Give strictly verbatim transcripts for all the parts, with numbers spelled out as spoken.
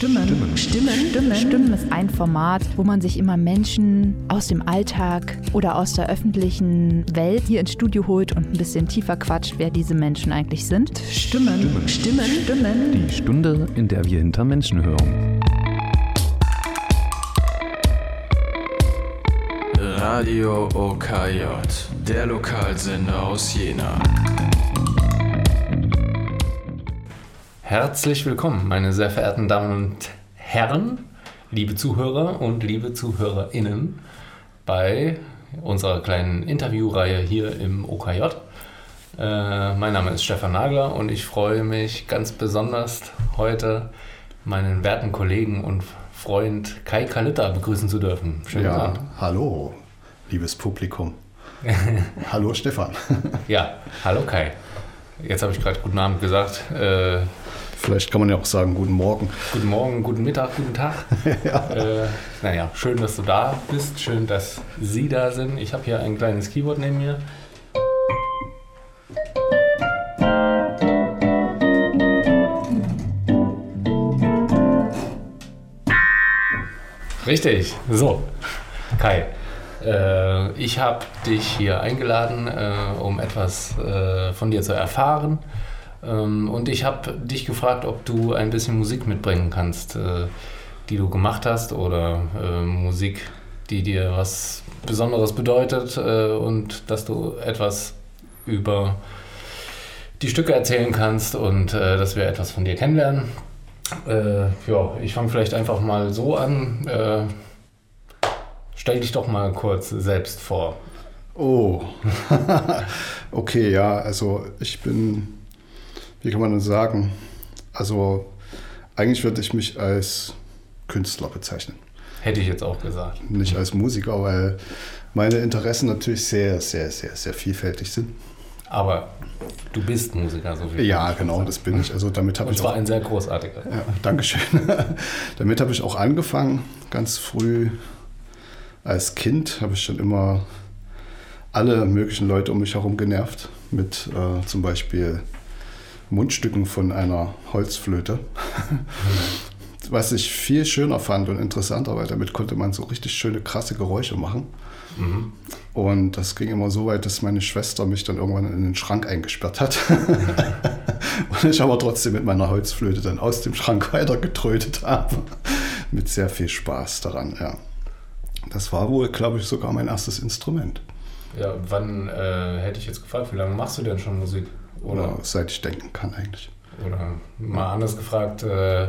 Stimmen. Stimmen. Stimmen. Stimmen. Stimmen ist ein Format, wo man sich immer Menschen aus dem Alltag oder aus der öffentlichen Welt hier ins Studio holt und ein bisschen tiefer quatscht, wer diese Menschen eigentlich sind. Stimmen. Stimmen. Stimmen. Stimmen. Die Stunde, in der wir hinter Menschen hören. Radio O K J, der Lokalsender aus Jena. Herzlich willkommen, meine sehr verehrten Damen und Herren, liebe Zuhörer und liebe ZuhörerInnen bei unserer kleinen Interviewreihe hier im O K J. Äh, mein Name ist Stefan Nagler und ich freue mich ganz besonders, heute meinen werten Kollegen und Freund Kai Kalitta begrüßen zu dürfen. Schönen ja, Abend. Hallo, liebes Publikum. Hallo Stefan. Ja, hallo Kai. Jetzt habe ich gerade guten Abend gesagt. Äh, Vielleicht kann man ja auch sagen, guten Morgen. Guten Morgen, guten Mittag, guten Tag. Ja. Äh, naja, schön, dass du da bist. Schön, dass Sie da sind. Ich habe hier ein kleines Keyboard neben mir. Richtig. So, Kai. Äh, ich habe dich hier eingeladen, äh, um etwas äh, von dir zu erfahren. Und ich habe dich gefragt, ob du ein bisschen Musik mitbringen kannst, äh, die du gemacht hast oder äh, Musik, die dir was Besonderes bedeutet äh, und dass du etwas über die Stücke erzählen kannst und äh, dass wir etwas von dir kennenlernen. Äh, ja, ich fange vielleicht einfach mal so an. Äh, stell dich doch mal kurz selbst vor. Oh, okay, ja, also ich bin... Wie kann man denn sagen? Also eigentlich würde ich mich als Künstler bezeichnen. Hätte ich jetzt auch gesagt. Nicht als Musiker, weil meine Interessen natürlich sehr, sehr, sehr, sehr vielfältig sind. Aber du bist Musiker, so viel. Ja, genau, das bin ich. Also damit habe Und ich zwar auch, ein sehr großartiger. Ja, Dankeschön. Damit habe ich auch angefangen, ganz früh. Als Kind habe ich schon immer alle möglichen Leute um mich herum genervt. Mit äh, zum Beispiel Mundstücken von einer Holzflöte, was ich viel schöner fand und interessanter, weil damit konnte man so richtig schöne, krasse Geräusche machen. Mhm. Und das ging immer so weit, dass meine Schwester mich dann irgendwann in den Schrank eingesperrt hat. Und ich aber trotzdem mit meiner Holzflöte dann aus dem Schrank weiter getrötet habe. Mit sehr viel Spaß daran, ja. Das war wohl, glaube ich, sogar mein erstes Instrument. Ja, wann, äh, hätte ich jetzt gefragt, wie lange machst du denn schon Musik? Oder, Oder seit ich denken kann eigentlich. Oder mal anders gefragt, äh,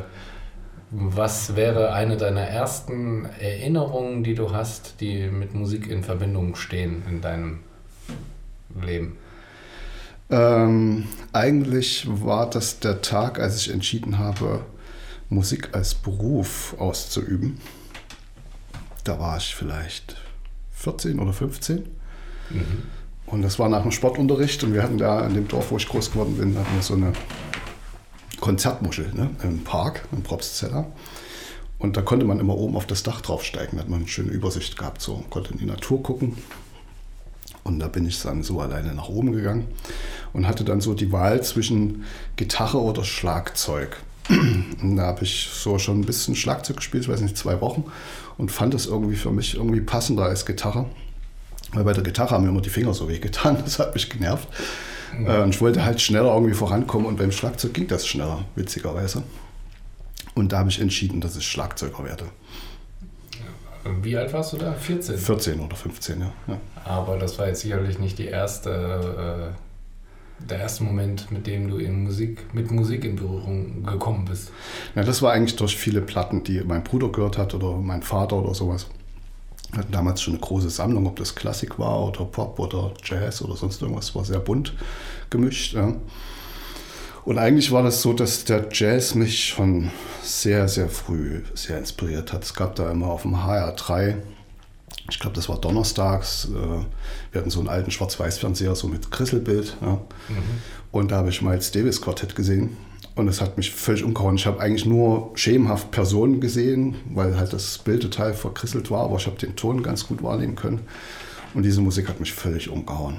was wäre eine deiner ersten Erinnerungen, die du hast, die mit Musik in Verbindung stehen in deinem Leben? Ähm, eigentlich war das der Tag, als ich entschieden habe, Musik als Beruf auszuüben. Da war ich vielleicht vierzehn oder fünfzehn. Mhm. Und das war nach dem Sportunterricht und wir hatten da in dem Dorf, wo ich groß geworden bin, hatten wir so eine Konzertmuschel, ne, im Park, in Probstzella. Und da konnte man immer oben auf das Dach draufsteigen, da hat man eine schöne Übersicht gehabt, so konnte in die Natur gucken. Und da bin ich dann so alleine nach oben gegangen und hatte dann so die Wahl zwischen Gitarre oder Schlagzeug. Und da habe ich so schon ein bisschen Schlagzeug gespielt, ich weiß nicht, zwei Wochen und fand das irgendwie für mich irgendwie passender als Gitarre. Weil bei der Gitarre haben mir immer die Finger so wehgetan, das hat mich genervt. Mhm. Und ich wollte halt schneller irgendwie vorankommen und beim Schlagzeug ging das schneller, witzigerweise. Und da habe ich entschieden, dass ich Schlagzeuger werde. Wie alt warst du da? vierzehn? vierzehn oder fünfzehn, ja. ja. Aber das war jetzt sicherlich nicht die erste, äh, der erste Moment, mit dem du in Musik, mit Musik in Berührung gekommen bist. Ja, das war eigentlich durch viele Platten, die mein Bruder gehört hat oder mein Vater oder sowas. Wir hatten damals schon eine große Sammlung, ob das Klassik war oder Pop oder Jazz oder sonst irgendwas, war sehr bunt gemischt. Ja. Und eigentlich war das so, dass der Jazz mich schon sehr, sehr früh sehr inspiriert hat. Es gab da immer auf dem H R drei, ich glaube, das war donnerstags, wir hatten so einen alten Schwarz-Weiß-Fernseher, so mit Krisselbild. Ja. Mhm. Und da habe ich Miles Davis Quartett gesehen. Und es hat mich völlig umgehauen. Ich habe eigentlich nur schemenhaft Personen gesehen, weil halt das Bild total verkrisselt war, aber ich habe den Ton ganz gut wahrnehmen können. Und diese Musik hat mich völlig umgehauen.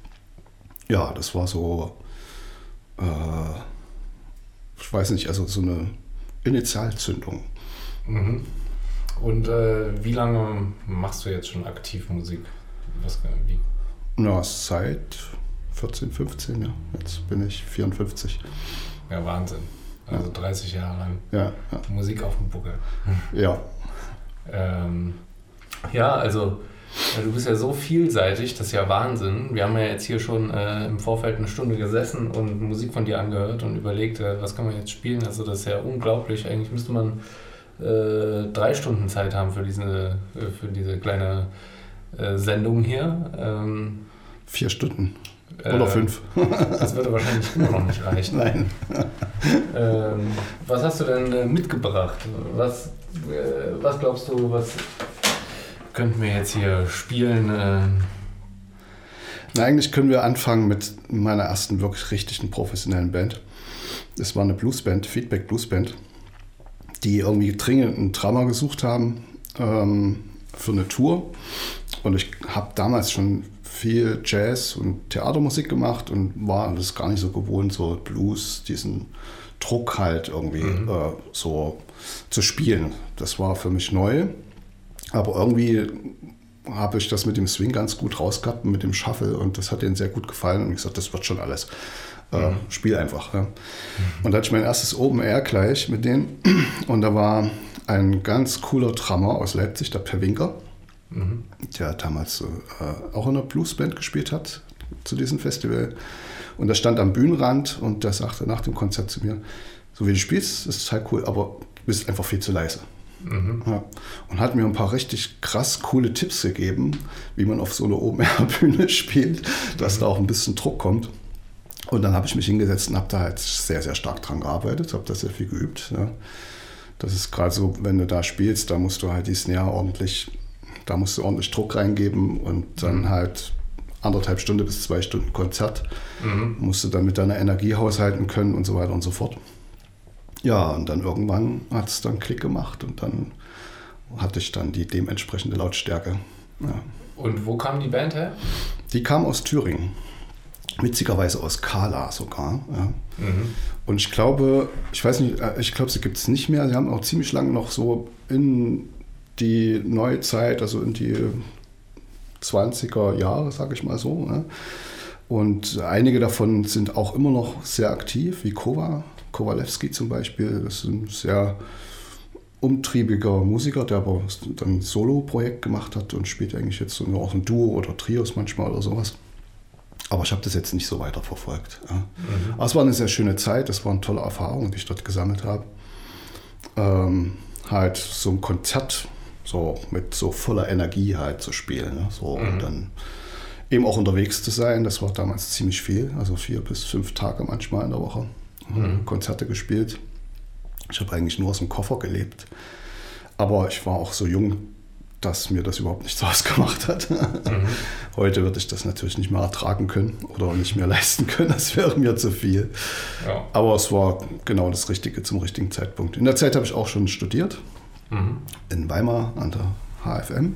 Ja, das war so, äh, ich weiß nicht, also so eine Initialzündung. Mhm. Und äh, wie lange machst du jetzt schon aktiv Musik? Was, wie? Na, seit vierzehn, fünfzehn, ja. Jetzt bin ich vierundfünfzig. Ja, Wahnsinn. Also ja. dreißig Jahre lang ja, ja. Musik auf dem Buckel. Ja. ähm, ja, also du bist ja so vielseitig, das ist ja Wahnsinn. Wir haben ja jetzt hier schon äh, im Vorfeld eine Stunde gesessen und Musik von dir angehört und überlegt, äh, was kann man jetzt spielen. Also das ist ja unglaublich. Eigentlich müsste man äh, drei Stunden Zeit haben für diese, äh, für diese kleine äh, Sendung hier. Ähm, Vier Stunden. Oder äh, fünf. Das würde wahrscheinlich immer noch nicht reichen. Nein. ähm, was hast du denn äh, mitgebracht? Was, äh, was glaubst du, was könnten wir jetzt hier spielen? Äh? Na, eigentlich können wir anfangen mit meiner ersten wirklich richtigen professionellen Band. Das war eine Bluesband, Feedback Bluesband, die irgendwie dringend einen Drummer gesucht haben ähm, für eine Tour. Und ich habe damals schon viel Jazz und Theatermusik gemacht und war das gar nicht so gewohnt, so Blues, diesen Druck halt irgendwie mhm. äh, so zu spielen. Das war für mich neu, aber irgendwie habe ich das mit dem Swing ganz gut rausgehabt, mit dem Shuffle, und das hat denen sehr gut gefallen und ich gesagt, das wird schon alles. Äh, mhm. Spiel einfach. Ja. Mhm. Und da hatte ich mein erstes Open Air gleich mit denen und da war ein ganz cooler Drummer aus Leipzig, der Per Winker. Mhm. Der damals äh, auch in einer Bluesband gespielt hat zu diesem Festival. Und der stand am Bühnenrand und der sagte nach dem Konzert zu mir, so wie du spielst, ist total cool, aber du bist einfach viel zu leise. Mhm. Ja. Und hat mir ein paar richtig krass coole Tipps gegeben, wie man auf so einer Open-Air-Bühne spielt, dass mhm. da auch ein bisschen Druck kommt. Und dann habe ich mich hingesetzt und habe da halt sehr, sehr stark dran gearbeitet, habe da sehr viel geübt. Ja. Das ist gerade so, wenn du da spielst, da musst du halt die Snare ordentlich... Da musst du ordentlich Druck reingeben und dann halt anderthalb Stunden bis zwei Stunden Konzert. Mhm. Musst du dann mit deiner Energie haushalten können und so weiter und so fort. Ja, und dann irgendwann hat es dann Klick gemacht und dann hatte ich dann die dementsprechende Lautstärke. Ja. Und wo kam die Band her? Die kam aus Thüringen. Witzigerweise aus Kala sogar. Ja. Mhm. Und ich glaube, ich weiß nicht, ich glaube, sie gibt es nicht mehr. Sie haben auch ziemlich lange noch so in die neue Zeit, also in die zwanziger Jahre, sage ich mal so. Ne? Und einige davon sind auch immer noch sehr aktiv, wie Kova, Kowalewski zum Beispiel. Das ist ein sehr umtriebiger Musiker, der aber dann ein Solo-Projekt gemacht hat und spielt eigentlich jetzt so auch ein Duo oder Trios manchmal oder sowas. Aber ich habe das jetzt nicht so weiter verfolgt. Ja. Mhm. Aber es war eine sehr schöne Zeit, es waren tolle Erfahrungen, die ich dort gesammelt habe. Ähm, halt so ein Konzert, so mit so voller Energie halt zu spielen. Ne? So, mhm. Und dann eben auch unterwegs zu sein, das war damals ziemlich viel, also vier bis fünf Tage manchmal in der Woche. Mhm. Konzerte gespielt. Ich habe eigentlich nur aus dem Koffer gelebt. Aber ich war auch so jung, dass mir das überhaupt nichts ausgemacht hat. Mhm. Heute würde ich das natürlich nicht mehr ertragen können oder nicht mehr leisten können, das wäre mir zu viel. Ja. Aber es war genau das Richtige zum richtigen Zeitpunkt. In der Zeit habe ich auch schon studiert, mhm. in Weimar an der H F M.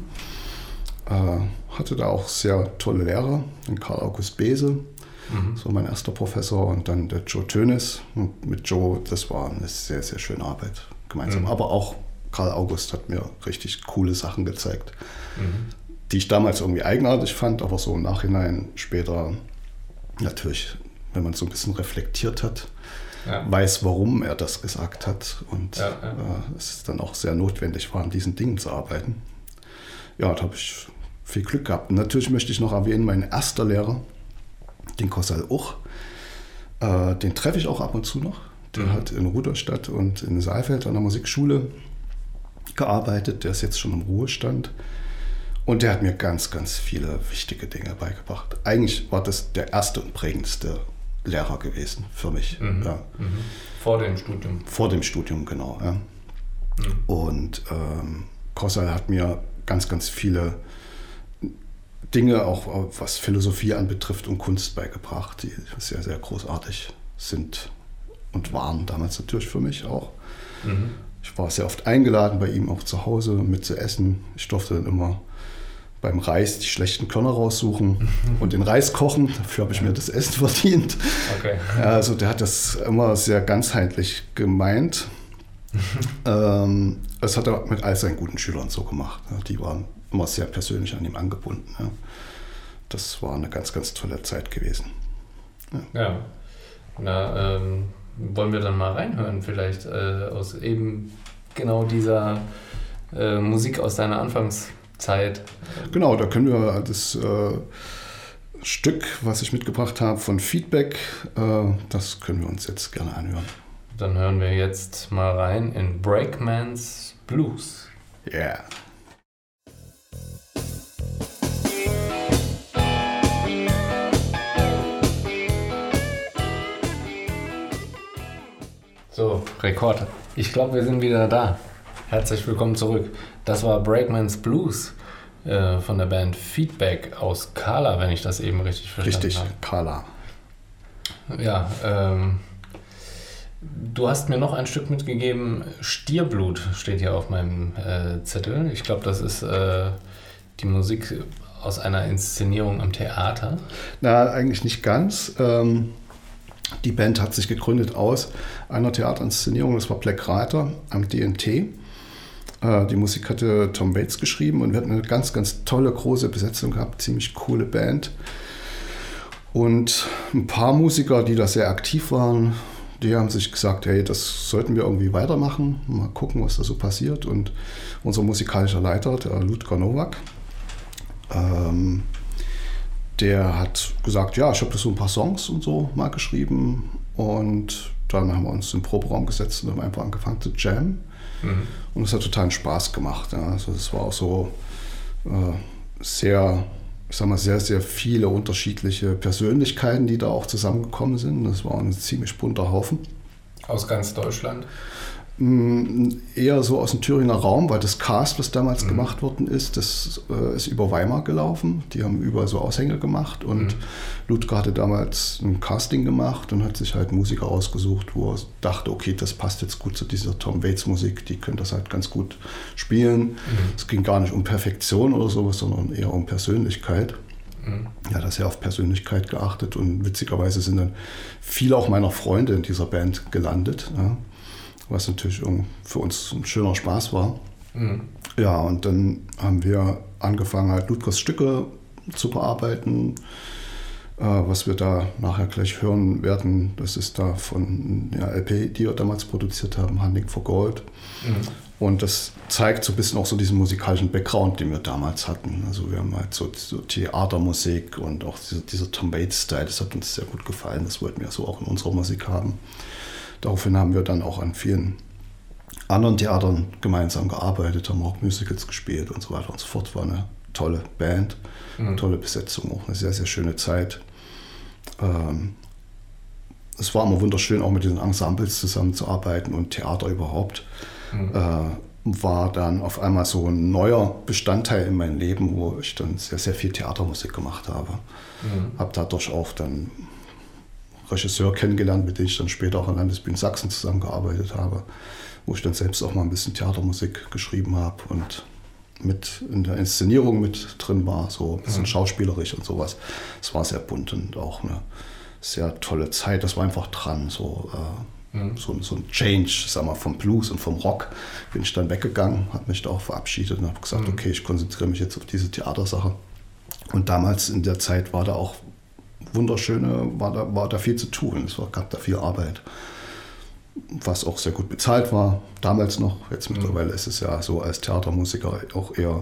Äh, hatte da auch sehr tolle Lehrer, den Karl August Bese, mhm. so mein erster Professor, und dann der Joe Tönes. Und mit Joe, das war eine sehr, sehr schöne Arbeit gemeinsam. Mhm. Aber auch Karl August hat mir richtig coole Sachen gezeigt, mhm. die ich damals irgendwie eigenartig fand, aber so im Nachhinein später natürlich, wenn man so ein bisschen reflektiert hat, ja. weiß, warum er das gesagt hat und ja, ja. Äh, es dann auch sehr notwendig war, an diesen Dingen zu arbeiten. Ja, da habe ich viel Glück gehabt. Und natürlich möchte ich noch erwähnen, mein erster Lehrer, den Kossal Uch, äh, den treffe ich auch ab und zu noch. Der mhm. hat in Rudolstadt und in Saalfeld an der Musikschule gearbeitet, der ist jetzt schon im Ruhestand und der hat mir ganz, ganz viele wichtige Dinge beigebracht. Eigentlich war das der erste und prägendste Lehrer gewesen für mich. Mhm. Ja. Mhm. Vor dem Studium? Vor dem Studium, genau. Ja. Mhm. Und ähm, Kossal hat mir ganz, ganz viele Dinge, auch was Philosophie anbetrifft und Kunst beigebracht, die sehr, sehr großartig sind und waren damals natürlich für mich auch. Mhm. Ich war sehr oft eingeladen, bei ihm auch zu Hause mit zu essen. Ich durfte dann immer beim Reis die schlechten Körner raussuchen und den Reis kochen. Dafür habe ich mir das Essen verdient. Okay. Also der hat das immer sehr ganzheitlich gemeint. ähm, das hat er mit all seinen guten Schülern so gemacht. Ja. Die waren immer sehr persönlich an ihm angebunden. Ja. Das war eine ganz, ganz tolle Zeit gewesen. Ja, ja. Na, ähm, wollen wir dann mal reinhören vielleicht äh, aus eben genau dieser äh, Musik aus deiner Anfangszeit? Genau, da können wir das äh, Stück, was ich mitgebracht habe von Feedback, äh, das können wir uns jetzt gerne anhören. Dann hören wir jetzt mal rein in Brakeman's Blues. Yeah. So, Rekord. Ich glaube, wir sind wieder da. Herzlich willkommen zurück. Das war Brakeman's Blues äh, von der Band Feedback aus Kala, wenn ich das eben richtig verstanden richtig, habe. Richtig, Kala. Ja, ähm, du hast mir noch ein Stück mitgegeben. Stierblut steht hier auf meinem äh, Zettel. Ich glaube, das ist äh, die Musik aus einer Inszenierung am Theater. Na, eigentlich nicht ganz. Ähm Die Band hat sich gegründet aus einer Theaterinszenierung, das war Black Reiter am D N T. Die Musik hatte Tom Waits geschrieben und wir hatten eine ganz, ganz tolle, große Besetzung gehabt, ziemlich coole Band. Und ein paar Musiker, die da sehr aktiv waren, die haben sich gesagt, hey, das sollten wir irgendwie weitermachen, mal gucken, was da so passiert. Und unser musikalischer Leiter, der Ludger Nowak, ähm, der hat gesagt, ja, ich habe so ein paar Songs und so mal geschrieben und dann haben wir uns im Proberaum gesetzt und haben einfach angefangen zu jammen. Mhm. Und es hat totalen Spaß gemacht. Ja. Also es war auch so äh, sehr, ich sag mal, sehr, sehr viele unterschiedliche Persönlichkeiten, die da auch zusammengekommen sind. Das war ein ziemlich bunter Haufen. Aus ganz Deutschland? Eher so aus dem Thüringer Raum, weil das Cast, was damals mhm. gemacht worden ist, das äh, ist über Weimar gelaufen. Die haben überall so Aushänge gemacht und mhm. Ludger hatte damals ein Casting gemacht und hat sich halt Musiker ausgesucht, wo er dachte, okay, das passt jetzt gut zu dieser Tom Waits Musik, die können das halt ganz gut spielen. Mhm. Es ging gar nicht um Perfektion oder sowas, sondern eher um Persönlichkeit. Mhm. Ja, das ist ja auf Persönlichkeit geachtet und witzigerweise sind dann viele auch meiner Freunde in dieser Band gelandet. Ja. Was natürlich für uns ein schöner Spaß war. Mhm. Ja, und dann haben wir angefangen, halt Ludgers Stücke zu bearbeiten. Äh, was wir da nachher gleich hören werden, das ist da von der L P, die wir damals produziert haben, Hunting for Gold. Mhm. Und das zeigt so ein bisschen auch so diesen musikalischen Background, den wir damals hatten. Also wir haben halt so, so Theatermusik und auch dieser, dieser Tom Waits-Style, das hat uns sehr gut gefallen. Das wollten wir so auch in unserer Musik haben. Daraufhin haben wir dann auch an vielen anderen Theatern gemeinsam gearbeitet, haben auch Musicals gespielt und so weiter und so fort. War eine tolle Band, mhm. tolle Besetzung, auch eine sehr, sehr schöne Zeit. Ähm, es war immer wunderschön, auch mit diesen Ensembles zusammenzuarbeiten und Theater überhaupt. Mhm. Äh, war dann auf einmal so ein neuer Bestandteil in meinem Leben, wo ich dann sehr, sehr viel Theatermusik gemacht habe. Mhm. Habe dadurch auch dann Regisseur kennengelernt, mit dem ich dann später auch an Landesbühnen Sachsen zusammengearbeitet habe, wo ich dann selbst auch mal ein bisschen Theatermusik geschrieben habe und mit in der Inszenierung mit drin war, so ein bisschen mhm. schauspielerisch und sowas. Es war sehr bunt und auch eine sehr tolle Zeit. Das war einfach dran, so, äh, mhm. so, so ein Change, sag mal, vom Blues und vom Rock. Bin ich dann weggegangen, habe mich da auch verabschiedet und habe gesagt, mhm. okay, ich konzentriere mich jetzt auf diese Theatersache. Und damals in der Zeit war da auch wunderschöne, war da, war da viel zu tun, es war, gab da viel Arbeit, was auch sehr gut bezahlt war, damals noch, jetzt mittlerweile ist es ja so als Theatermusiker auch eher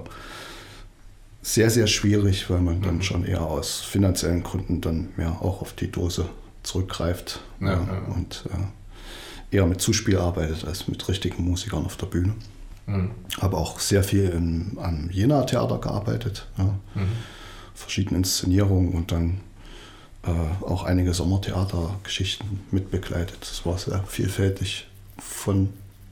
sehr, sehr schwierig, weil man dann schon eher aus finanziellen Gründen dann mehr auch auf die Dose zurückgreift ja, ja, ja. und äh, eher mit Zuspiel arbeitet als mit richtigen Musikern auf der Bühne. Mhm. Habe auch sehr viel in, am Jena Theater gearbeitet, ja. mhm. verschiedene Inszenierungen und dann Äh, auch einige Sommertheatergeschichten mitbegleitet. Das war sehr vielfältig von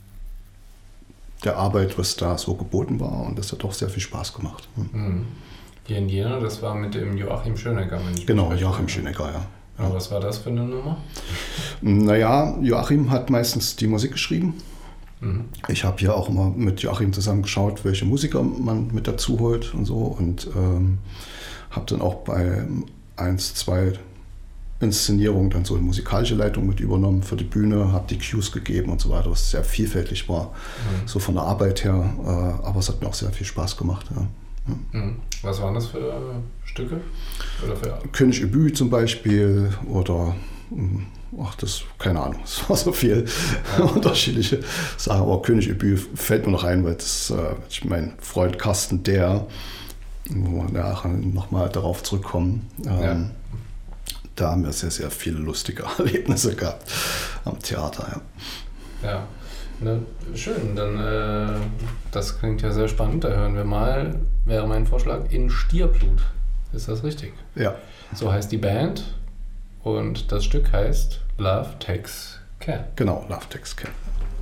der Arbeit, was da so geboten war und das hat doch sehr viel Spaß gemacht. Mhm. Hier in Jena, das war mit dem Joachim Schönegger. Genau, Joachim Schönegger, ja. ja. Was war das für eine Nummer? Naja, Joachim hat meistens die Musik geschrieben. Mhm. Ich habe hier auch immer mit Joachim zusammen geschaut, welche Musiker man mit dazu holt und so und ähm, habe dann auch bei eins, zwei Inszenierung dann so eine musikalische Leitung mit übernommen für die Bühne, habe die Cues gegeben und so weiter, was sehr vielfältig war, mhm. so von der Arbeit her, äh, aber es hat mir auch sehr viel Spaß gemacht. Ja. Ja. Mhm. Was waren das für Stücke? Oder für König Übü zum Beispiel oder ach, das, keine Ahnung, es war so viel ja. unterschiedliche Sachen, aber König Übü fällt mir noch ein, weil das äh, mein Freund Carsten Der, wo wir nachher nochmal darauf zurückkommen, ähm, ja. da haben wir sehr, sehr viele lustige Erlebnisse gehabt am Theater. Ja, ja. Ne, schön, dann äh, das klingt ja sehr spannend, da hören wir mal, wäre mein Vorschlag, In Stierblut. Ist das richtig? Ja. So heißt die Band und das Stück heißt Love Takes Care. Genau, Love Takes Care.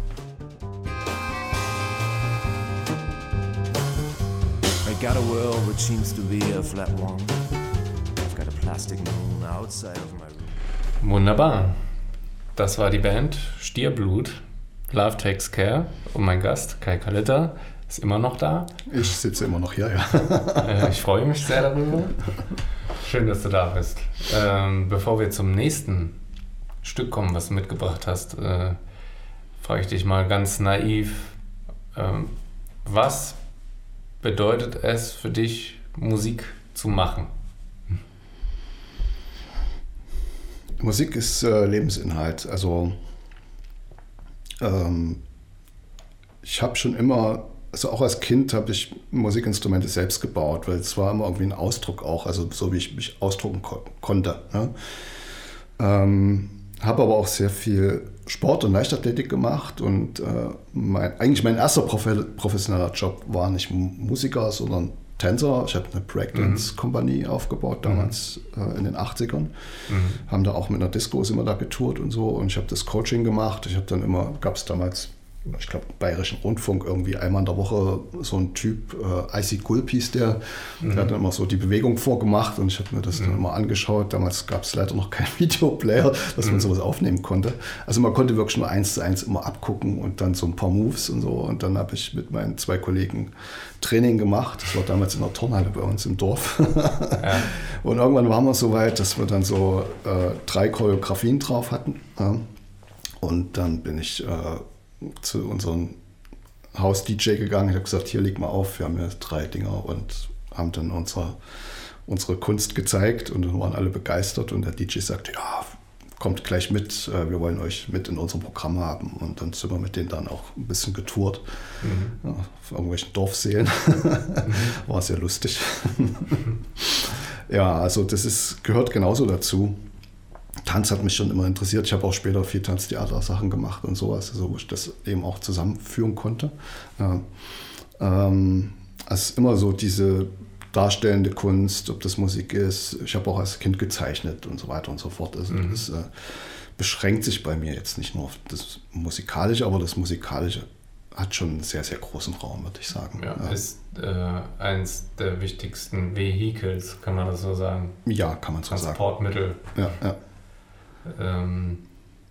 I got a world which seems to be a flat one. I've got a plastic moon outside of my room. Wunderbar. Das war die Band Stierblut, Love Takes Care. Und mein Gast, Kai Kallitter, ist immer noch da. Ich sitze immer noch hier, ja. äh, ich freue mich sehr darüber. Schön, dass du da bist. Ähm, bevor wir zum nächsten Stück kommen, was du mitgebracht hast, äh, frage ich dich mal ganz naiv, ähm, was bedeutet es für dich, Musik zu machen? Musik ist äh, Lebensinhalt. Also ähm, ich habe schon immer, also auch als Kind habe ich Musikinstrumente selbst gebaut, weil es war immer irgendwie ein Ausdruck auch, also so wie ich mich ausdrucken ko- konnte. Ne? Ähm, habe aber auch sehr viel Sport und Leichtathletik gemacht und äh, mein, eigentlich mein erster profe- professioneller Job war nicht Musiker, sondern Tänzer. Ich habe eine Breakdance-Kompanie mhm. aufgebaut, damals mhm. äh, in den achtzigern. Mhm. Haben da auch mit einer Disco immer da getourt und so und ich habe das Coaching gemacht. Ich habe dann immer, gab es damals, ich glaube, Bayerischen Rundfunk, irgendwie einmal in der Woche so ein Typ, äh, Icy Gulp hieß der, mhm. der hat dann immer so die Bewegung vorgemacht und ich habe mir das mhm. dann immer angeschaut. Damals gab es leider noch keinen Videoplayer, dass mhm. man sowas aufnehmen konnte. Also man konnte wirklich nur eins zu eins immer abgucken und dann so ein paar Moves und so. Und dann habe ich mit meinen zwei Kollegen Training gemacht. Das war damals in der Turnhalle bei uns im Dorf. Ja. Und irgendwann waren wir so weit, dass wir dann so äh, drei Choreografien drauf hatten. Ja. Und dann bin ich äh, zu unserem Haus-D J gegangen. Ich habe gesagt, hier leg mal auf, wir haben ja drei Dinger und haben dann unsere, unsere Kunst gezeigt und dann waren alle begeistert und der D J sagte, ja, kommt gleich mit, wir wollen euch mit in unserem Programm haben und dann sind wir mit denen dann auch ein bisschen getourt, mhm. ja, auf irgendwelchen Dorfseelen. Mhm. War sehr lustig. Ja, also das ist, gehört genauso dazu. Tanz hat mich schon immer interessiert. Ich habe auch später viel Tanztheater-Sachen gemacht und sowas, also wo ich das eben auch zusammenführen konnte. Ja. Ähm, es ist immer so diese darstellende Kunst, ob das Musik ist. Ich habe auch als Kind gezeichnet und so weiter und so fort. Also mhm. das äh, beschränkt sich bei mir jetzt nicht nur auf das Musikalische, aber das Musikalische hat schon einen sehr, sehr großen Raum, würde ich sagen. Ja, ja. Ist äh, eins der wichtigsten Vehicles, kann man das so sagen? Ja, kann man so sagen. Transportmittel. Ja, ja. Ähm,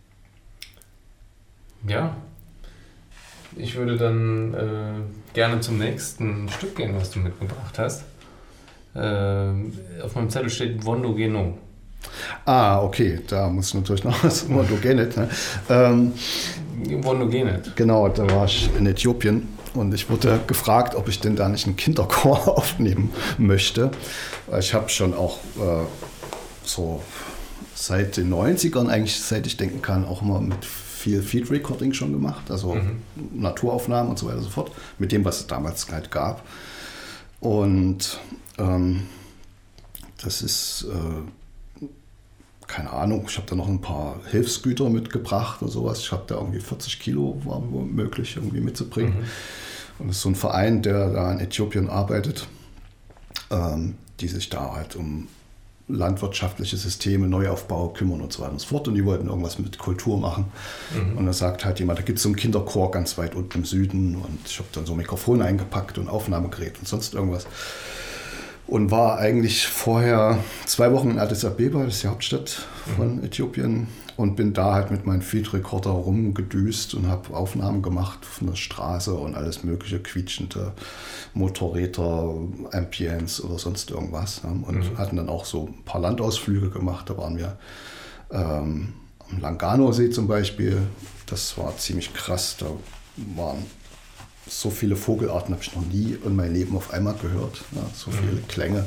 ja, ich würde dann äh, gerne zum nächsten Stück gehen, was du mitgebracht hast. Ähm, auf meinem Zettel steht Wondo Geno. Ah, okay, da muss natürlich noch was Wondo Genet. Ne? Ähm, Wondo Genet. Genau, da war ich in Äthiopien und ich wurde gefragt, ob ich denn da nicht einen Kinderchor aufnehmen möchte. Ich habe schon auch äh, so seit den neunzigern, eigentlich seit ich denken kann, auch immer mit viel Field Recording schon gemacht, also mhm. Naturaufnahmen und so weiter und so fort, mit dem, was es damals halt gab. Und ähm, das ist, äh, keine Ahnung, ich habe da noch ein paar Hilfsgüter mitgebracht und sowas. Ich habe da irgendwie vierzig Kilo, war wohl möglich, irgendwie mitzubringen. Mhm. Und das ist so ein Verein, der da in Äthiopien arbeitet, ähm, die sich da halt um landwirtschaftliche Systeme, Neuaufbau kümmern und so weiter und so fort. Und die wollten irgendwas mit Kultur machen. Mhm. Und da sagt halt jemand, da gibt es so einen Kinderchor ganz weit unten im Süden. Und ich habe dann so ein Mikrofon eingepackt und Aufnahmegerät und sonst irgendwas. Und war eigentlich vorher zwei Wochen in Addis Abeba, das ist die Hauptstadt von mhm. Äthiopien. Und bin da halt mit meinem Field Recorder rumgedüst und habe Aufnahmen gemacht von der Straße und alles mögliche, quietschende Motorräder, Ambience oder sonst irgendwas. Ja. Und mhm. hatten dann auch so ein paar Landausflüge gemacht. Da waren wir ähm, am Langano-See zum Beispiel. Das war ziemlich krass. Da waren so viele Vogelarten, habe ich noch nie in meinem Leben auf einmal gehört. Ja, so viele mhm. Klänge.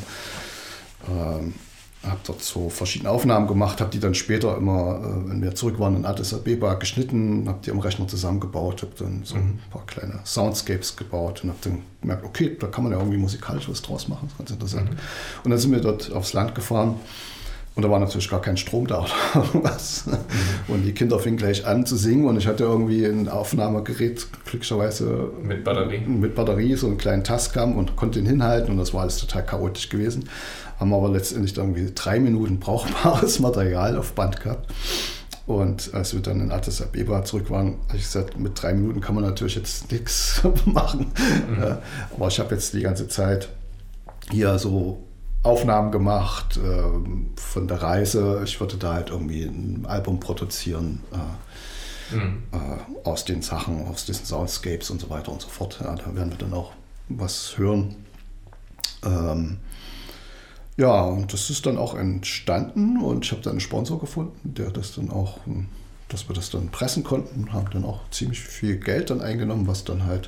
Ähm, habe dort so verschiedene Aufnahmen gemacht, habe die dann später immer, äh, wenn wir zurück waren in Addis Abeba, geschnitten, habe die am Rechner zusammengebaut, habe dann so ein paar kleine Soundscapes gebaut und habe dann gemerkt, okay, da kann man ja irgendwie musikalisch was draus machen, das ist ganz interessant. Mhm. Und dann sind wir dort aufs Land gefahren und da war natürlich gar kein Strom da oder was. Mhm. Und die Kinder fingen gleich an zu singen und ich hatte irgendwie ein Aufnahmegerät, glücklicherweise mit Batterie, mit Batterie so einen kleinen Tascam und konnte ihn hinhalten und das war alles total chaotisch gewesen. Haben aber letztendlich irgendwie drei Minuten brauchbares Material auf Band gehabt. Und als wir dann in Addis Abeba zurück waren, habe ich gesagt, mit drei Minuten kann man natürlich jetzt nichts machen. Mhm. Ja, aber ich habe jetzt die ganze Zeit hier so Aufnahmen gemacht äh, von der Reise. Ich würde da halt irgendwie ein Album produzieren äh, mhm. äh, aus den Sachen, aus diesen Soundscapes und so weiter und so fort. Ja, da werden wir dann auch was hören. Ähm, Ja, und das ist dann auch entstanden und ich habe dann einen Sponsor gefunden, der das dann auch, dass wir das dann pressen konnten, haben dann auch ziemlich viel Geld dann eingenommen, was dann halt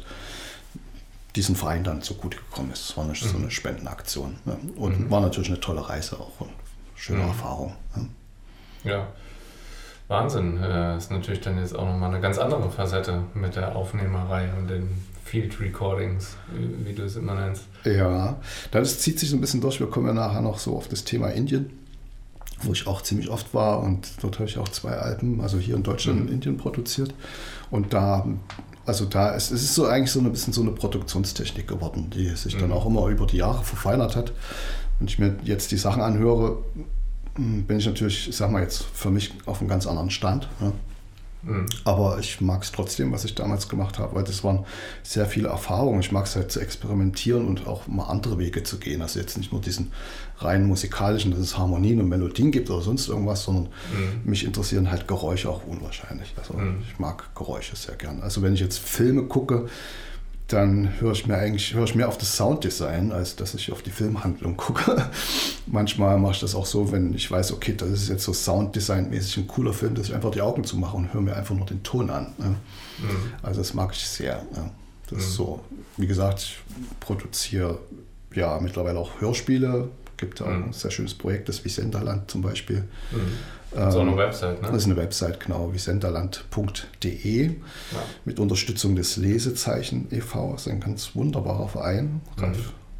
diesen Verein dann zugute gekommen ist. Es war eine, mhm. so eine Spendenaktion. Ne? Und mhm. war natürlich eine tolle Reise auch und schöne mhm. Erfahrung. Ne? Ja, Wahnsinn. Das ist natürlich dann jetzt auch nochmal eine ganz andere Facette mit der Aufnehmerei und den Field Recordings, wie, wie du es immer nennst. Ja, das zieht sich so ein bisschen durch. Wir kommen ja nachher noch so auf das Thema Indien, wo ich auch ziemlich oft war und dort habe ich auch zwei Alben, also hier in Deutschland und mhm. in Indien produziert. Und da, also da ist es ist so eigentlich so ein bisschen so eine Produktionstechnik geworden, die sich mhm. dann auch immer über die Jahre verfeinert hat. Wenn ich mir jetzt die Sachen anhöre, bin ich natürlich, ich sag mal jetzt, für mich auf einem ganz anderen Stand. Ne? Mhm. Aber ich mag es trotzdem, was ich damals gemacht habe, weil das waren sehr viele Erfahrungen. Ich mag es halt zu experimentieren und auch mal andere Wege zu gehen. Also jetzt nicht nur diesen rein musikalischen, dass es Harmonien und Melodien gibt oder sonst irgendwas, sondern mhm. mich interessieren halt Geräusche auch unwahrscheinlich. Also mhm. ich mag Geräusche sehr gern. Also wenn ich jetzt Filme gucke, dann höre ich mir eigentlich höre ich mehr auf das Sounddesign, als dass ich auf die Filmhandlung gucke. Manchmal mache ich das auch so, wenn ich weiß, okay, das ist jetzt so Sounddesign-mäßig ein cooler Film, dass ich einfach die Augen zumache und höre mir einfach nur den Ton an. Ne? Mhm. Also das mag ich sehr. Ne? Das mhm. ist so, wie gesagt, ich produziere ja mittlerweile auch Hörspiele. Gibt auch mhm. ein sehr schönes Projekt, das Visenderland zum Beispiel. Mhm. Das ist auch eine Website, ne? Das ist eine Website, genau, visenderland punkt de, ja. mit Unterstützung des Lesezeichen e V Das ist ein ganz wunderbarer Verein. Mhm.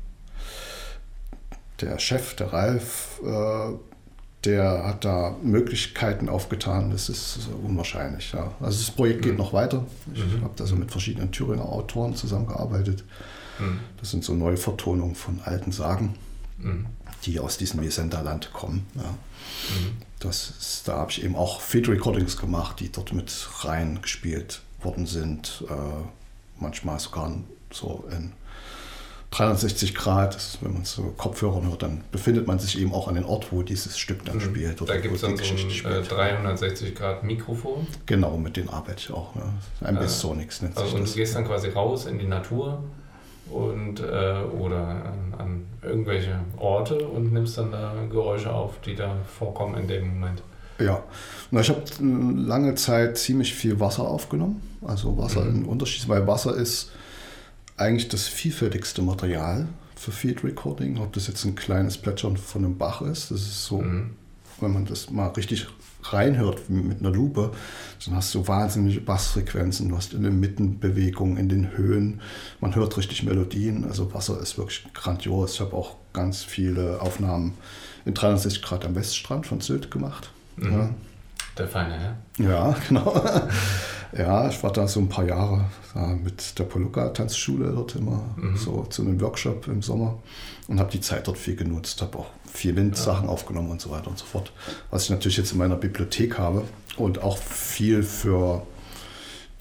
Der Chef, der Ralf, äh, der hat da Möglichkeiten aufgetan, das ist unwahrscheinlich. Ja. Also das Projekt geht mhm. noch weiter. Ich mhm. habe da so mit verschiedenen Thüringer Autoren zusammengearbeitet. Mhm. Das sind so Neuvertonungen von alten Sagen, mhm. die aus diesem Visenderland kommen. Ja. Mhm. Das ist, da habe ich eben auch Field Recordings gemacht, die dort mit reingespielt worden sind. Äh, manchmal sogar so in dreihundertsechzig Grad. Das, wenn man so Kopfhörer hört, dann befindet man sich eben auch an den Ort, wo dieses Stück dann mhm. spielt. Da gibt es dann so ein äh, dreihundertsechzig Grad Mikrofon? Genau, mit denen arbeite ich auch. Ne? Ambisonics nennt sich also das. Und du gehst dann quasi raus in die Natur und äh, oder an, an irgendwelche Orte und nimmst dann da Geräusche auf, die da vorkommen in dem Moment. Ja, na, ich habe lange Zeit ziemlich viel Wasser aufgenommen, also Wasser mhm. in Unterschied, weil Wasser ist eigentlich das vielfältigste Material für Field Recording, ob das jetzt ein kleines Plätschern von einem Bach ist, das ist so, mhm. wenn man das mal richtig reinhört mit einer Lupe, dann hast du wahnsinnige Bassfrequenzen, du hast in den Mitten Bewegungen, in den Höhen, man hört richtig Melodien, also Wasser ist wirklich grandios. Ich habe auch ganz viele Aufnahmen in dreihundertsechzig Grad am Weststrand von Sylt gemacht. Mhm. Ja. Der Feine, ja? Ja, genau. Ja, ich war da so ein paar Jahre da mit der Poluca-Tanzschule dort immer mhm. so zu einem Workshop im Sommer und habe die Zeit dort viel genutzt, habe auch viel Windsachen ja. aufgenommen und so weiter und so fort. Was ich natürlich jetzt in meiner Bibliothek habe und auch viel für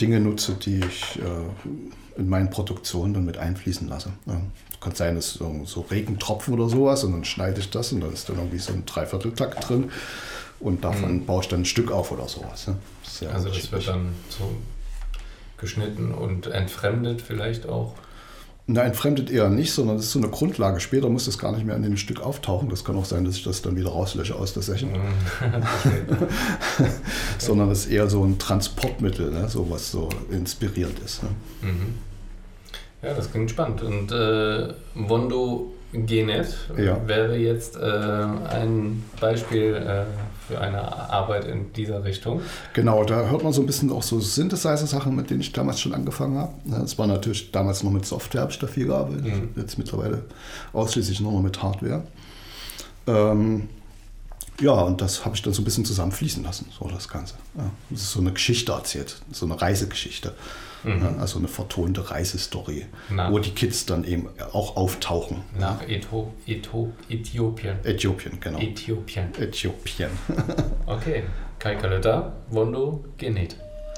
Dinge nutze, die ich äh, in meinen Produktionen dann mit einfließen lasse. Ja. Kann sein, dass so, so Regentropfen oder sowas und dann schneide ich das und dann ist dann irgendwie so ein Dreivierteltakt drin und davon mhm. baue ich dann ein Stück auf oder sowas. Ja. Sehr also das wird dann so geschnitten und entfremdet vielleicht auch? Nein, entfremdet eher nicht, sondern das ist so eine Grundlage. Später muss das gar nicht mehr in dem Stück auftauchen. Das kann auch sein, dass ich das dann wieder rauslösche aus der Session. Sondern das ist eher so ein Transportmittel, ne? So was so inspirierend ist. Ne? Mhm. Ja, das klingt spannend. Und äh, Wondo Genet ja. wäre jetzt äh, ein Beispiel äh, für eine Arbeit in dieser Richtung. Genau, da hört man so ein bisschen auch so Synthesizer-Sachen, mit denen ich damals schon angefangen habe. Das war natürlich damals noch mit Software, habe ich da viel gearbeitet. Mhm. Jetzt mittlerweile ausschließlich nur noch mit Hardware. Ähm, ja, und das habe ich dann so ein bisschen zusammenfließen lassen, so das Ganze. Ja, das ist so eine Geschichte erzählt, so eine Reisegeschichte. Mhm. Ja, also eine vertonte Reisestory, nach, wo die Kids dann eben auch auftauchen. Nach ja. Ätho- Ätho- Äthiopien. Äthiopien, genau. Äthiopien. Äthiopien. Okay, Kai Kaleta, Wondo Genet.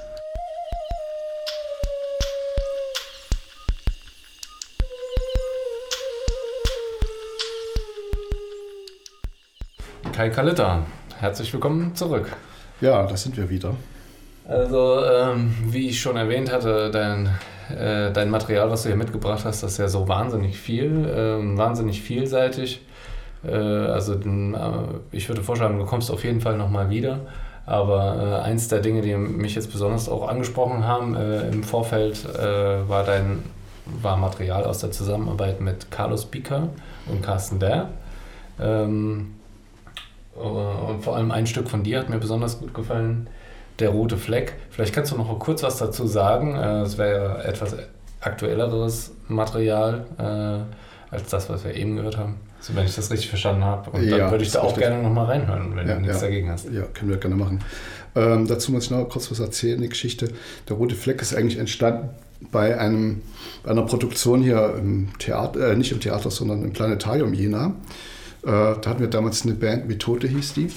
Kai Kaleta, herzlich willkommen zurück. Ja, da sind wir wieder. Also, ähm, wie ich schon erwähnt hatte, dein, äh, dein Material, was du hier mitgebracht hast, das ist ja so wahnsinnig viel, äh, wahnsinnig vielseitig. Äh, also, äh, ich würde vorschlagen, du kommst auf jeden Fall nochmal wieder. Aber äh, eins der Dinge, die mich jetzt besonders auch angesprochen haben äh, im Vorfeld, äh, war dein war Material aus der Zusammenarbeit mit Carlos Bica und Carsten Dare. Ähm, und vor allem ein Stück von dir hat mir besonders gut gefallen. Der rote Fleck. Vielleicht kannst du noch kurz was dazu sagen. Es wäre etwas aktuelleres Material äh, als das, was wir eben gehört haben. Also wenn ich das richtig verstanden habe. Und dann ja, würde ich da auch richtig. gerne nochmal reinhören, wenn ja, du nichts ja. dagegen hast. Ja, können wir gerne machen. Ähm, dazu muss ich noch kurz was erzählen, die Geschichte. Der rote Fleck ist eigentlich entstanden bei, einem, bei einer Produktion hier im Theater, äh, nicht im Theater, sondern im Planetarium Jena. Äh, da hatten wir damals eine Band, Methode hieß die.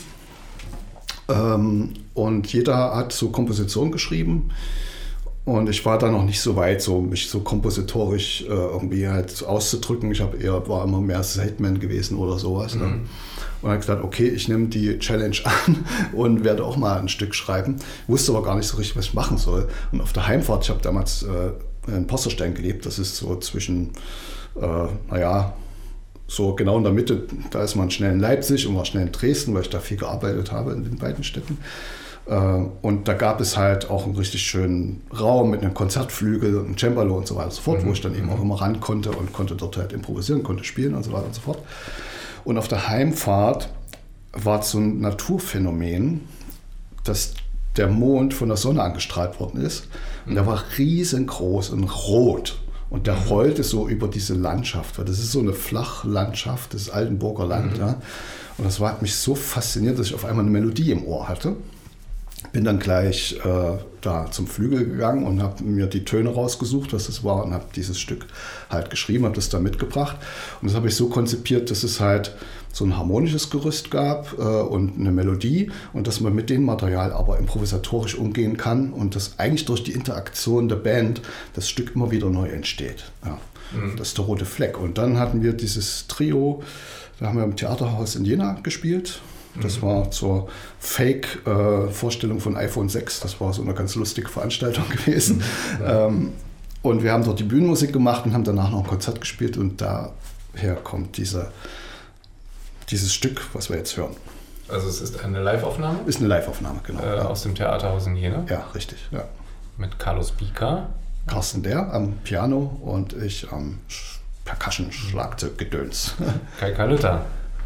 Ähm, und jeder hat so Kompositionen geschrieben und ich war da noch nicht so weit, so mich so kompositorisch äh, irgendwie halt auszudrücken. Ich habe eher, war immer mehr Sideman gewesen oder sowas. Mhm. Ne? Und habe gesagt, okay, ich nehme die Challenge an und werde auch mal ein Stück schreiben. Wusste aber gar nicht so richtig, was ich machen soll. Und auf der Heimfahrt, ich habe damals äh, in Posterstein gelebt, das ist so zwischen, äh, naja, so genau in der Mitte, da ist man schnell in Leipzig und war schnell in Dresden, weil ich da viel gearbeitet habe in den beiden Städten. Und da gab es halt auch einen richtig schönen Raum mit einem Konzertflügel, einem Cembalo und so weiter und so fort, mhm. wo ich dann eben auch immer ran konnte und konnte dort halt improvisieren, konnte spielen und so weiter und so fort. Und auf der Heimfahrt war so ein Naturphänomen, dass der Mond von der Sonne angestrahlt worden ist. Und der war riesengroß und rot. Und der rollte so über diese Landschaft, weil das ist so eine Flachlandschaft, das Altenburger Land. Mhm. Ja. Und das war, hat mich so fasziniert, dass ich auf einmal eine Melodie im Ohr hatte. Bin dann gleich äh, da zum Flügel gegangen und habe mir die Töne rausgesucht, was das war, und habe dieses Stück halt geschrieben, habe das da mitgebracht. Und das habe ich so konzipiert, dass es halt so ein harmonisches Gerüst gab äh, und eine Melodie und dass man mit dem Material aber improvisatorisch umgehen kann und dass eigentlich durch die Interaktion der Band das Stück immer wieder neu entsteht. Ja, mhm. Das ist der rote Fleck. Und dann hatten wir dieses Trio, da haben wir im Theaterhaus in Jena gespielt. Das war zur Fake-Vorstellung äh, von iPhone sechs. Das war so eine ganz lustige Veranstaltung gewesen. Mhm. Ähm, und wir haben dort die Bühnenmusik gemacht und haben danach noch ein Konzert gespielt. Und daher kommt diese, dieses Stück, was wir jetzt hören. Also es ist eine Live-Aufnahme? Ist eine Live-Aufnahme, genau. Äh, ja. Aus dem Theaterhaus in Jena? Ja, richtig. Ja. Mit Carlos Bica. Carsten Dare am Piano und ich am Percussion-Schlagzeug-Gedöns. Kai Kaleta.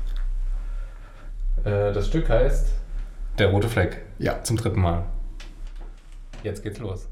Das Stück heißt Der rote Fleck. Ja. Zum dritten Mal. Jetzt geht's los.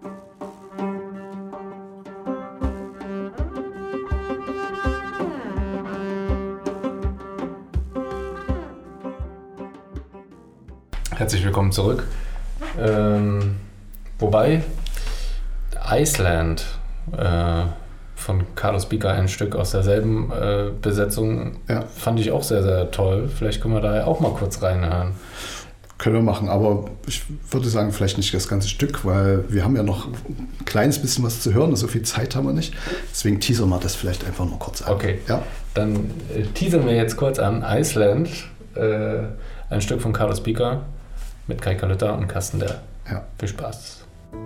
Herzlich willkommen zurück. Ähm, wobei Iceland äh, von Carlos Bica, ein Stück aus derselben äh, Besetzung, ja. Fand ich auch sehr, sehr toll. Vielleicht können wir da auch mal kurz reinhören. Können wir machen, aber ich würde sagen, vielleicht nicht das ganze Stück, weil wir haben ja noch ein kleines bisschen was zu hören, so viel Zeit haben wir nicht. Deswegen teasern wir das vielleicht einfach nur kurz an. Okay, ja? Dann äh, teasern wir jetzt kurz an Iceland, äh, ein Stück von Carlos Pica mit Kai Kalutta und Carsten Dell. Ja. Viel Spaß.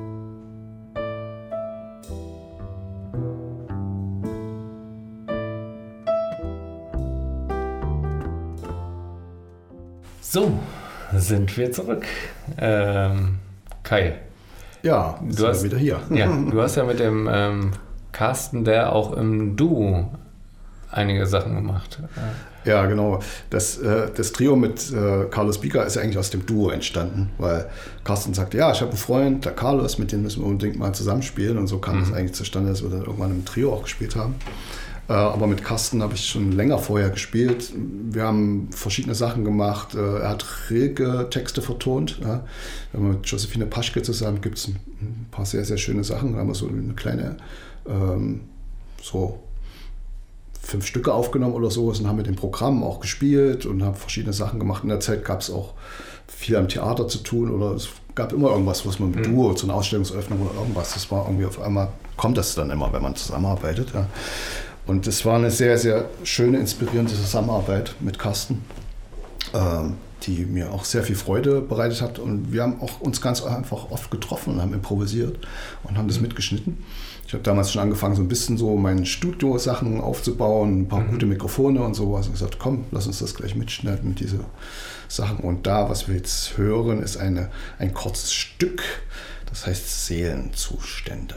So, sind wir zurück. Ähm, Kai. Ja, du hast wieder hier. Ja, du hast ja mit dem ähm, Carsten, der auch im Duo einige Sachen gemacht. Ja, genau. Das, äh, das Trio mit äh, Carlos Pica ist ja eigentlich aus dem Duo entstanden, weil Carsten sagte, ja, ich habe einen Freund, der Carlos, mit dem müssen wir unbedingt mal zusammenspielen. Und so kam es mhm. eigentlich zustande, dass wir dann irgendwann im Trio auch gespielt haben. Aber mit Carsten habe ich schon länger vorher gespielt. Wir haben verschiedene Sachen gemacht. Er hat Rilke-Texte vertont. Ja. Mit Josephine Paschke zusammen gibt es ein paar sehr, sehr schöne Sachen. Da haben wir so eine kleine, ähm, so fünf Stücke aufgenommen oder so und haben mit dem Programm auch gespielt und haben verschiedene Sachen gemacht. In der Zeit gab es auch viel am Theater zu tun oder es gab immer irgendwas, was man mit mhm. Duo, zu einer Ausstellungseröffnung oder irgendwas, das war irgendwie auf einmal, kommt das dann immer, wenn man zusammenarbeitet. Ja. Und es war eine sehr, sehr schöne, inspirierende Zusammenarbeit mit Carsten, ähm, die mir auch sehr viel Freude bereitet hat. Und wir haben auch uns ganz einfach oft getroffen und haben improvisiert und haben das mitgeschnitten. Ich habe damals schon angefangen, so ein bisschen so meine Studio-Sachen aufzubauen, ein paar mhm. gute Mikrofone und sowas. Und gesagt, komm, lass uns das gleich mitschneiden mit diesen Sachen. Und da, was wir jetzt hören, ist eine, ein kurzes Stück, das heißt Seelenzustände.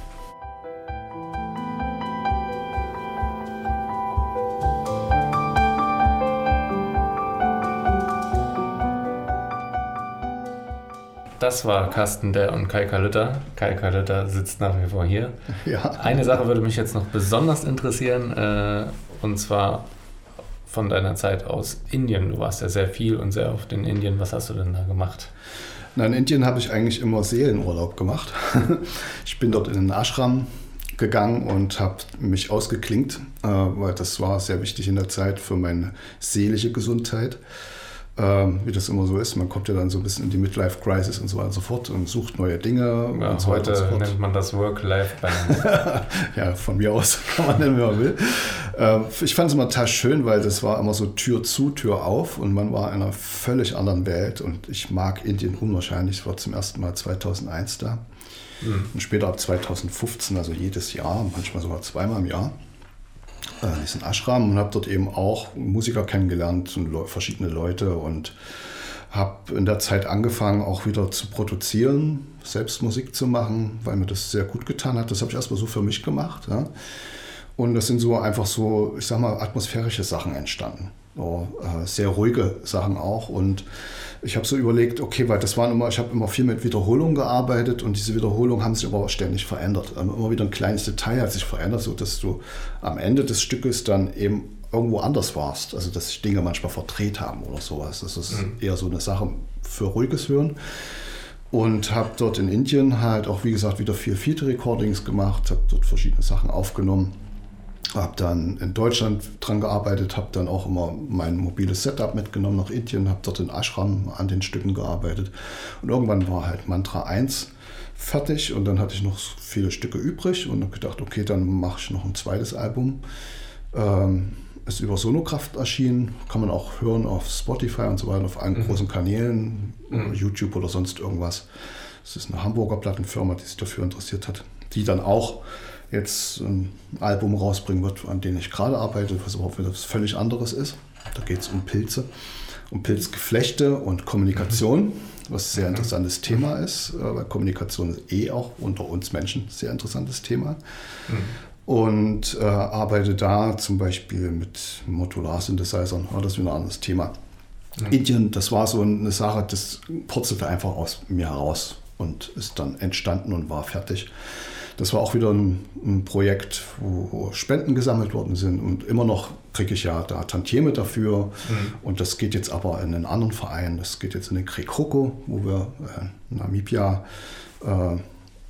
Das war Carsten Dell und Kai Kalutta. Kai Kalutta sitzt nach wie vor hier. Ja. Eine Sache würde mich jetzt noch besonders interessieren, äh, und zwar von deiner Zeit aus Indien. Du warst ja sehr viel und sehr oft in Indien. Was hast du denn da gemacht? Na, in Indien habe ich eigentlich immer Seelenurlaub gemacht. Ich bin dort in den Ashram gegangen und habe mich ausgeklinkt, äh, weil das war sehr wichtig in der Zeit für meine seelische Gesundheit. Ähm, wie das immer so ist, man kommt ja dann so ein bisschen in die Midlife-Crisis und so weiter und so fort und sucht neue Dinge. Ja, und so heute und so fort. Nennt man das Work-Life-Balance. Ja, von mir aus kann man nennen, wie man will. Ähm, ich fand es immer total schön, weil das war immer so Tür zu, Tür auf und man war in einer völlig anderen Welt und ich mag Indien unwahrscheinlich. Ich war zum ersten Mal zweitausendeins da mhm. und später ab zweitausendfünfzehn, also jedes Jahr, manchmal sogar zweimal im Jahr. In diesen Ashram und habe dort eben auch Musiker kennengelernt und le- verschiedene Leute und habe in der Zeit angefangen, auch wieder zu produzieren, selbst Musik zu machen, weil mir das sehr gut getan hat. Das habe ich erstmal so für mich gemacht. Ja. Und das sind so einfach so, ich sag mal, atmosphärische Sachen entstanden. So, äh, sehr ruhige Sachen auch. Und ich habe so überlegt, okay, weil das waren immer, ich habe immer viel mit Wiederholungen gearbeitet und diese Wiederholungen haben sich aber auch ständig verändert. Also immer wieder ein kleines Detail hat sich verändert, sodass du am Ende des Stückes dann eben irgendwo anders warst. Also dass sich Dinge manchmal verdreht haben oder sowas. Das ist mhm. eher so eine Sache für ruhiges Hören. Und habe dort in Indien halt auch, wie gesagt, wieder viel Field-Recordings gemacht, habe dort verschiedene Sachen aufgenommen. Habe dann in Deutschland dran gearbeitet, habe dann auch immer mein mobiles Setup mitgenommen nach Indien, habe dort in Ashram an den Stücken gearbeitet. Und irgendwann war halt Mantra eins fertig und dann hatte ich noch viele Stücke übrig und habe gedacht, okay, dann mache ich noch ein zweites Album. Ähm, ist über Sonokraft erschienen, kann man auch hören auf Spotify und so weiter, auf allen mhm. großen Kanälen, mhm. YouTube oder sonst irgendwas. Das ist eine Hamburger Plattenfirma, die sich dafür interessiert hat, die dann auch jetzt ein Album rausbringen wird, an dem ich gerade arbeite, was überhaupt wieder was völlig anderes ist. Da geht es um Pilze, um Pilzgeflechte und Kommunikation, was ein sehr interessantes Thema ist, weil Kommunikation ist eh auch unter uns Menschen ein sehr interessantes Thema. Mhm. Und äh, arbeite da zum Beispiel mit Modular-Synthesizern, das ist wieder ein anderes Thema. Mhm. Indien, das war so eine Sache, das purzelte einfach aus mir heraus und ist dann entstanden und war fertig. Das war auch wieder ein, ein Projekt, wo Spenden gesammelt worden sind und immer noch kriege ich ja da Tantieme dafür. Mhm. Und das geht jetzt aber in einen anderen Verein. Das geht jetzt in den Krikoko, wo wir äh, in Namibia äh,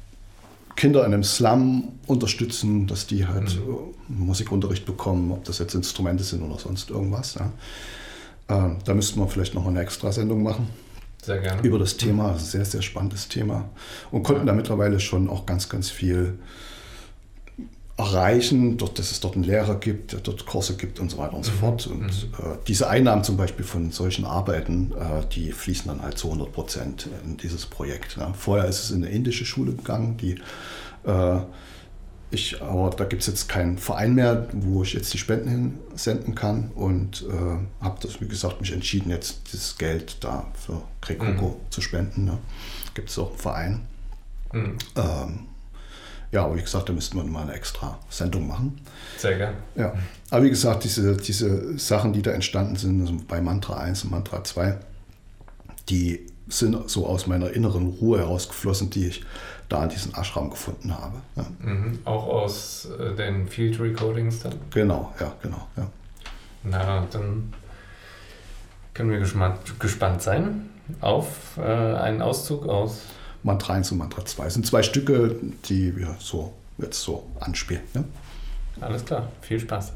Kinder in einem Slum unterstützen, dass die halt mhm. Musikunterricht bekommen, ob das jetzt Instrumente sind oder sonst irgendwas. Ja. Äh, da müssten wir vielleicht noch mal eine Extrasendung machen. Sehr gerne. Über das Thema, ein sehr, sehr spannendes Thema. Und konnten ja. da mittlerweile schon auch ganz, ganz viel erreichen, dort, dass es dort einen Lehrer gibt, der dort Kurse gibt und so weiter und so mhm. fort. Und mhm. äh, diese Einnahmen zum Beispiel von solchen Arbeiten, äh, die fließen dann halt zu hundert Prozent in dieses Projekt. Ne? Vorher ist es in eine indische Schule gegangen, die äh, ich, aber da gibt es jetzt keinen Verein mehr, wo ich jetzt die Spenden hin senden kann und äh, habe das, wie gesagt, mich entschieden, jetzt dieses Geld da für Krekoko mhm. zu spenden. Ne? Gibt es auch einen Verein. Mhm. Ähm, ja, aber wie gesagt, da müssten wir mal eine extra Sendung machen. Sehr gerne. Ja. Aber wie gesagt, diese, diese Sachen, die da entstanden sind, also bei Mantra eins und Mantra zwei, die sind so aus meiner inneren Ruhe herausgeflossen, die ich da in diesem Ashram gefunden habe. Ja. Mhm. Auch aus äh, den Field Recordings dann? Genau, ja, genau. Ja. Na, dann können wir gespannt, gespannt sein auf äh, einen Auszug aus Mantra eins und Mantra zwei. Es sind zwei Stücke, die wir so jetzt so anspielen. Ja? Alles klar, viel Spaß.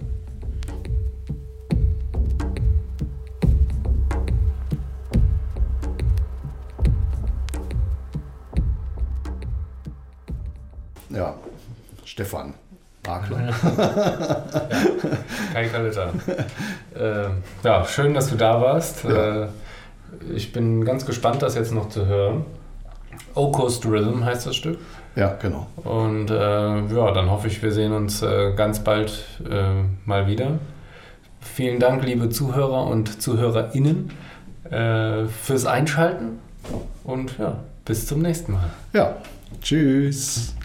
Ja, Stefan Makler. Ja. Kai Kalita. äh, ja, schön, dass du da warst. Ja. Äh, ich bin ganz gespannt, das jetzt noch zu hören. O-Coast Rhythm heißt das Stück. Ja, genau. Und äh, ja, dann hoffe ich, wir sehen uns äh, ganz bald äh, mal wieder. Vielen Dank, liebe Zuhörer und ZuhörerInnen, äh, fürs Einschalten und ja, bis zum nächsten Mal. Ja, tschüss.